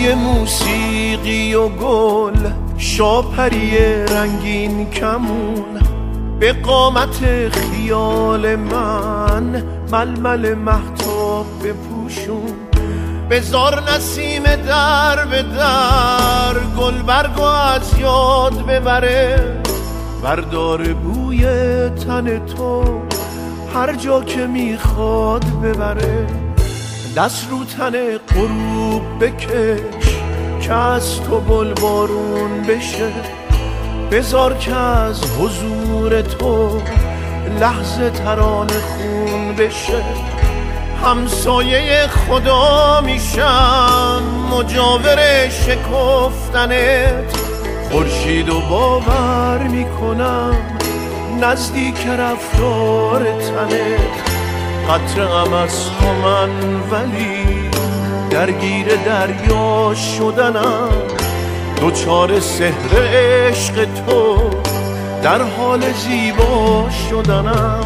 بانوی موسیقی و گل، شاپری رنگین کمون، به قامت خیال من ململ مهتاب بپوشون. بذار نسیم در به در گل برگو از یاد ببره، بردار بوی تن تو هر جا که میخواد ببره. دست رو تن غروب بکش که از تو بلبارون بشه، بذار که از حضور تو لحظه ترانه خون بشه. همسایه خدا میشم مجاور شکفتنت، خورشید و باور میکنم نزدیک رفتار تنت. قطره‌ام از تو من ولی درگیر دریا شدنم، دوچار سحر عشق تو در حال زیبا شدنم.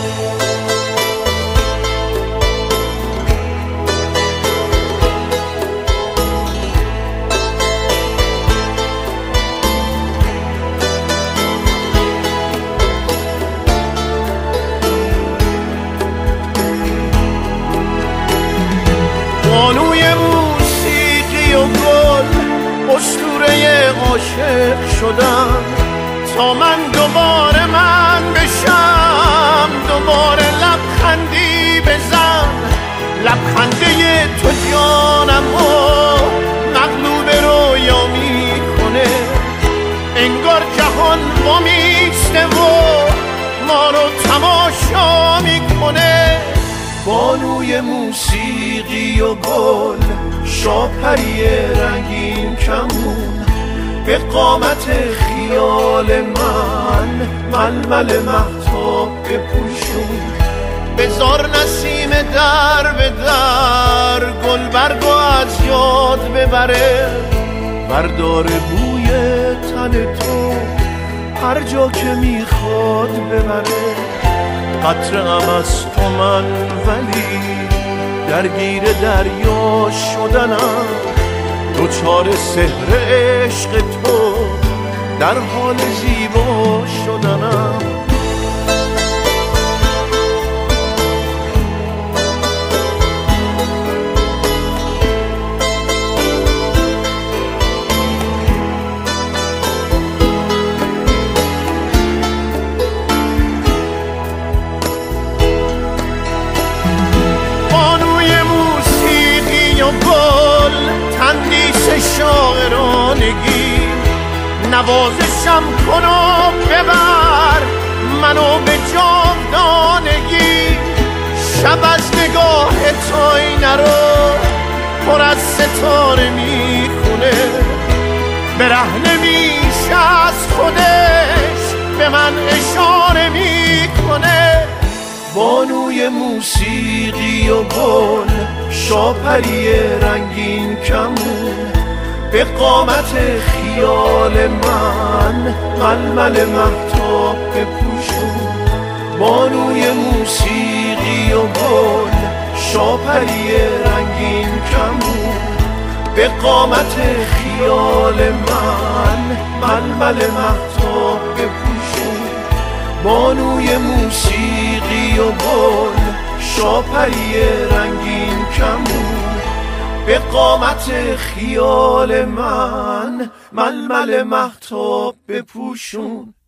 بانوی موسیقی و گل، اسطوره عاشق شدم تا من دوباره من بشم. دوباره لبخندی بزن، لبخنده تو جانمو مغلوب رویا میکنه. انگار جهان وامیسته و ما رو تماشا میکنه. بانوی موسیقی و گل، شاپری رنگین کمون، به قامت خیال من ململ مهتاب بپوشون. بذار نسیم در به در گل برگو از یاد ببره، بردار بوی تن تو هر جا که میخواد ببره. قطره‌ام از تو من ولی درگیر دریا شدنم، دوچار سحر عشق تو در حال زیبا شدنم. گل تندیس شاعرانگی، نوازشم کن و ببر منو به جاودانگی. شب از نگاه تو آینه رو پر از ستاره میخونه، برهنه میشه از خودش به من اشاره میکنه. بانوی موسیقی و گل، شاپری رنگین کمون، به قامت خیال من ململ مهتاب بپوشون. بانوی موسیقی و گل، شاپری رنگین کمون، به قامت خیال من ململ مهتاب بپوشون. بانوی موسیقی و گل، شاپری رنگین کمون، به قامت خیال من ململ مهتاب بپوشون.